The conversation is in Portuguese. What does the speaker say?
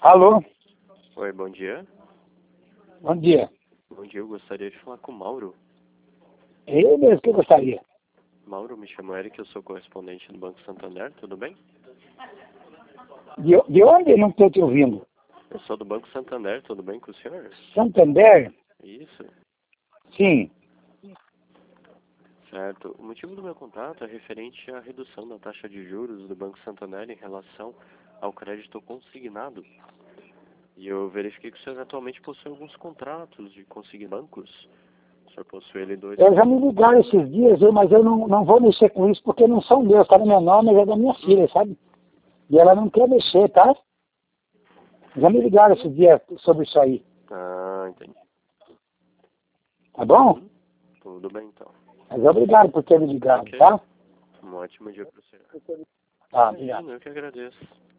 Alô, Oi, bom dia. bom dia. Bom dia, eu gostaria de falar com o Mauro. É eu mesmo que eu gostaria. Mauro, me chamo Eric, eu sou correspondente do Banco Santander, tudo bem? De onde eu não estou te ouvindo? Eu sou do Banco Santander, tudo bem com o senhor? Santander? Isso, Sim. certo. O motivo do meu contato é referente à redução da taxa de juros do Banco Santander em relação ao crédito consignado. E eu verifiquei que o senhor atualmente possui alguns contratos de consignados. O senhor possui ele dois. Eu já me ligaram esses dias, mas eu não vou mexer com isso porque não são meus, tá no meu nome, mas é da minha filha, sabe? E ela não quer mexer, tá? Já me ligaram esses dias sobre isso aí. Ah, entendi. Tá bom? Tudo bem então. Mas obrigado por ter me ligado, Ok. tá? Um ótimo dia para o senhor. Tá, obrigado. Imagina, eu que agradeço.